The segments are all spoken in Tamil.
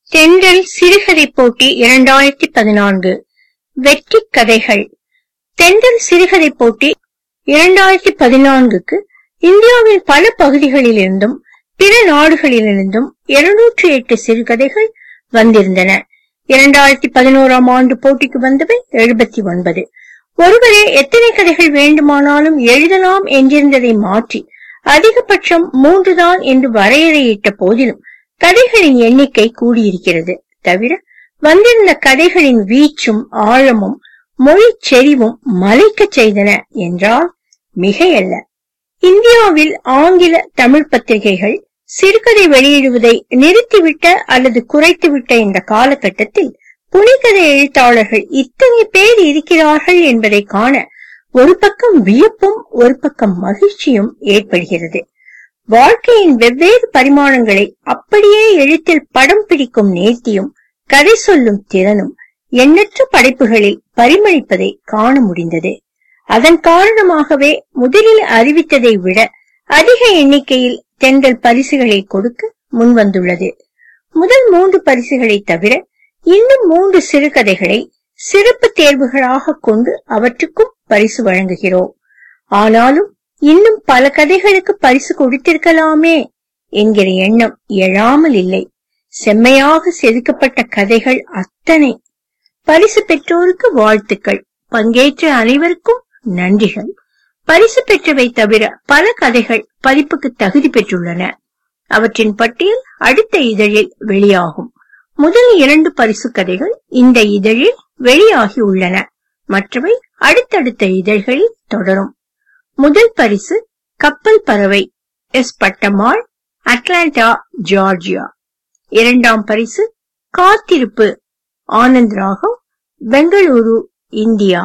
தென்றல் சிறுகதை போட்டி 2014 வெற்றி கதைகள். தென்றல் சிறுகதை போட்டி 2014க்கு இந்தியாவின் பல பகுதிகளிலிருந்தும் பிற நாடுகளிலிருந்தும் 208 சிறுகதைகள் வந்திருந்தன. 2011ஆம் ஆண்டு போட்டிக்கு வந்தவை 79. ஒருவரே எத்தனை கதைகள் வேண்டுமானாலும் எழுதலாம் என்றிருந்ததை மாற்றி அதிகபட்சம் 3 தான் என்று வரையறையிட்ட போதிலும் கதைகளின் எண்ணிக்கை கூடியிருக்கிறது. தவிர வந்திருந்த கதைகளின் வீச்சும் ஆழமும் மொழி செறிவும் மலைக்க செய்தன என்றால் மிகையல்ல. இந்தியாவில் ஆங்கில தமிழ் பத்திரிகைகள் சிறுகதை வெளியிடுவதை நிறுத்திவிட்ட அல்லது குறைத்துவிட்ட இந்த காலகட்டத்தில் புனைகதை எழுத்தாளர்கள் இத்தனை பேர் இருக்கிறார்கள் என்பதை காண ஒரு பக்கம் வியப்பும் ஒரு பக்கம் மகிழ்ச்சியும் ஏற்படுகிறது. வாழ்க்கையின் வெவ்வேறு பரிமாணங்களை அப்படியே எழுத்தில் படம் பிடிக்கும் நேர்த்தியும் கதை சொல்லும் திறனும் எண்ணற்ற படைப்புகளில் பரிமளிப்பதை காண முடிந்தது. அதன் காரணமாகவே முதலில் அறிவித்ததை விட அதிக எண்ணிக்கையில் தென்றல் பரிசுகளை கொடுக்க முன்வந்துள்ளது. முதல் 3 பரிசுகளை தவிர இன்னும் 3 சிறுகதைகளை சிறப்பு தேர்வுகளாக கொண்டு அவற்றுக்கும் பரிசு வழங்குகிறோம். ஆனாலும் இன்னும் பல கதைகளுக்கு பரிசு கொடுத்திருக்கலாமே என்கிற எண்ணம் எழாமல் இல்லை. செம்மையாக செதுக்கப்பட்ட கதைகள் அத்தனை. பரிசு பெற்றோருக்கு வாழ்த்துக்கள். பங்கேற்ற அனைவருக்கும் நன்றிகள். பரிசு பெற்றவை தவிர பல கதைகள் பதிப்புக்கு தகுதி பெற்றுள்ளன. அவற்றின் பட்டியல் அடுத்த இதழில் வெளியாகும். முதல் 2 பரிசு கதைகள் இந்த இதழில் வெளியாகி உள்ளன. மற்றவை அடுத்தடுத்த இதழ்களில் தொடரும். முதல் பரிசு கப்பல் பறவை, எஸ். Pattammal, Atlanta, Georgia. 2ஆம் பரிசு காத்திருப்பு, ஆனந்த் ராகவ், பெங்களூரு, இந்தியா.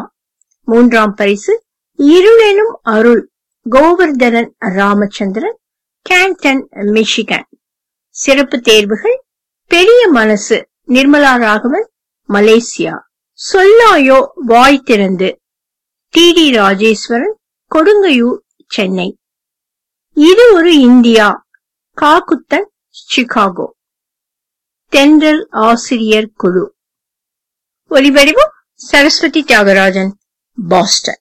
3ஆம் பரிசு இருளெனும் அருள், கோவர்தனன் ராமச்சந்திரன், கேண்டன், மிஷிகன். சிறப்பு தேர்வுகள் பெரிய மனசு, நிர்மலா ராகவன், மலேசியா. சொல்லாயோ வாய் திறந்து, டி. ராஜேஸ்வரன், கொடுங்கையூர், சென்னை. இது ஒரு இந்தியா, காகுத்தன், சிகாகோ. தென்றல் ஆசிரியர் குழு. ஒலிவடிவம் சரஸ்வதி தியாகராஜன், பாஸ்டன்.